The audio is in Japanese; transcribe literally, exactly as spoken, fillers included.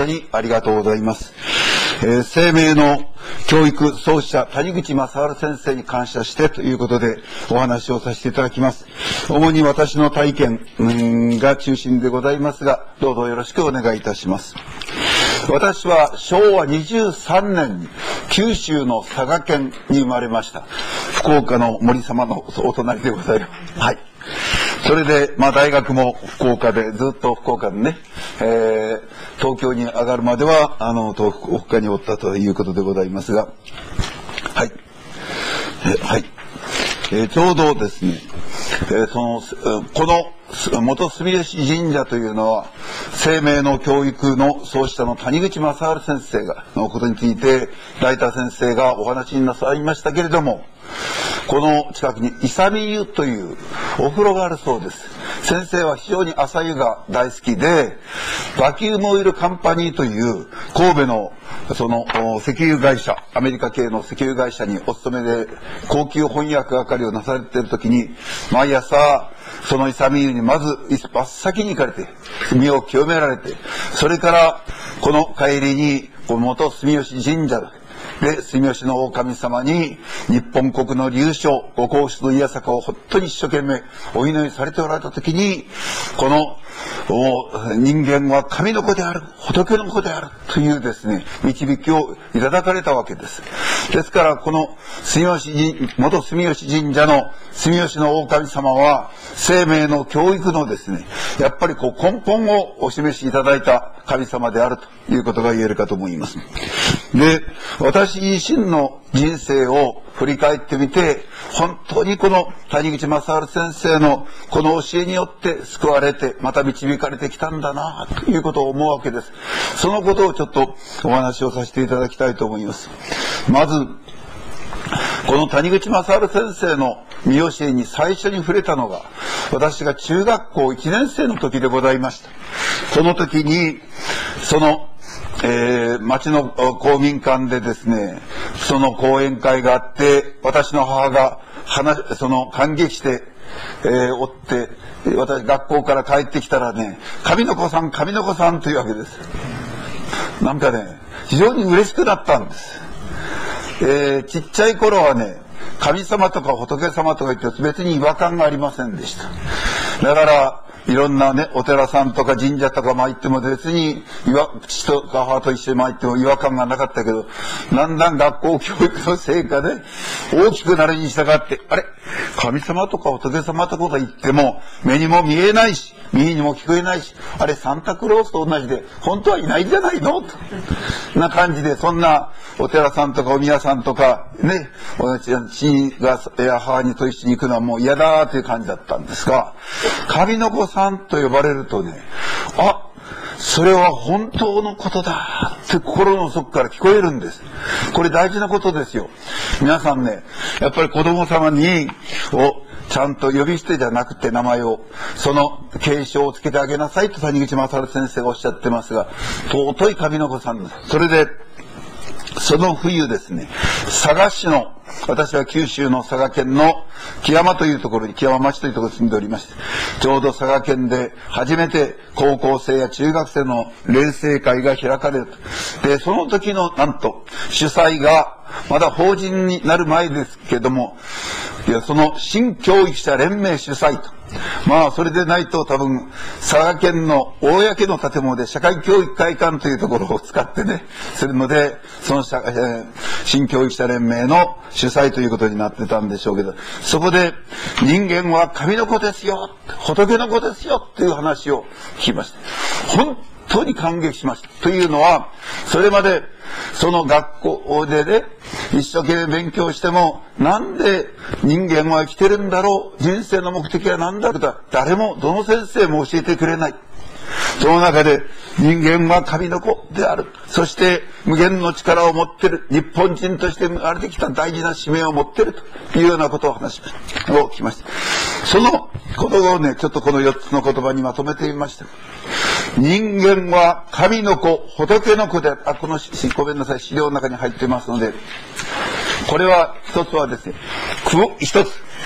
誠にありがとうございます。えー、生命の教育創始者谷口正治先生に感謝してということでお話をさせていただきます。主に私の体験が中心でございますが、どうぞよろしくお願いいたします。私はしょうわにじゅうさんねんに九州の佐賀県に生まれました。福岡の森様のお隣でございます。はい。それで、まあ大学も福岡で、ずっと福岡でね、えー、東京に上がるまでは、あの、東福岡におったということでございますが、はい。えはい。えー、ちょうどですね、えー、その、この、元住吉神社というのは、生命の教育の創始者の谷口正治先生が、のことについて、大田先生がお話になさいましたけれども、この近くに勇湯というお風呂があるそうです。先生は非常に朝湯が大好きで、バキュームオイルカンパニーという神戸のその石油会社、アメリカ系の石油会社にお勤めで高級翻訳係をなされているときに、毎朝その勇湯にまず真っ先に行かれて身を清められて、それからこの帰りにこの元住吉神社で住吉の狼様に日本国の隆祥ご皇室のいやさかを本当に一生懸命お祈りされておられたときに、この人間は神の子である、仏の子であるというですね導きをいただかれたわけです。ですからこの住吉元住吉神社の住吉の狼様は生命の教育のですねやっぱりこう根本をお示しいただいた神様であるということが言えるかと思います。で、私自身の人生を振り返ってみて、本当にこの谷口正治先生のこの教えによって救われて、また導かれてきたんだなということを思うわけです。そのことをちょっとお話をさせていただきたいと思います。まず、この谷口正治先生の見教えに最初に触れたのが、私が中学校いちねん生の時でございました。その時に、その、えー、町の公民館でですね、その講演会があって、私の母が話、その感激して、えー、おって、私学校から帰ってきたらね、神の子さん、神の子さんというわけです。なんかね、非常に嬉しくなったんです。えー、ちっちゃい頃はね、神様とか仏様とか言って別に違和感がありませんでした。だから、いろんなね、お寺さんとか神社とか参っても別に、父とか母と一緒に参っても違和感がなかったけど、だんだん学校教育の成果で大きくなるに従って、あれ神様とか仏様とか言っても、目にも見えないし、耳にも聞こえないし、あれサンタクロースと同じで、本当はいないんじゃないのと。な感じで、そんなお寺さんとかお宮さんとか、ね、父が母にと一緒に行くのはもう嫌だという感じだったんですが、神の子さんと呼ばれるとね、あ、それは本当のことだって心の底から聞こえるんです。これ大事なことですよ。皆さんね、やっぱり子供様に、をちゃんと呼び捨てじゃなくて名前を、その継承をつけてあげなさいと谷口正治先生がおっしゃってますが、尊い神の子さんです。それで、その冬ですね、佐賀市の、私は九州の佐賀県の木山というところに、木山町というところに住んでおりまして、ちょうど佐賀県で初めて高校生や中学生の錬成会が開かれると。で、その時のなんと主催が、まだ法人になる前ですけども、いや、その新教育者連盟主催と。まあ、それでないと多分、佐賀県の公の建物で社会教育会館というところを使ってね、するので、その社、えー、新教育者連盟の主催ということになってたんでしょうけど、そこで人間は神の子ですよ、仏の子ですよっていう話を聞きました。本当に感激しました。というのは、それまでその学校でね、一生懸命勉強しても、なんで人間は生きてるんだろう、人生の目的は何だろうと、誰も、どの先生も教えてくれない。その中で人間は神の子である。そして無限の力を持っている。日本人として生まれてきた大事な使命を持っているというようなことを話しました。を聞きました。そのことをね、ちょっとこのよっつの言葉にまとめてみました。人間は神の子、仏の子である。あ、この、ごめんなさい、資料の中に入ってますので、これは一つはですね、一つ、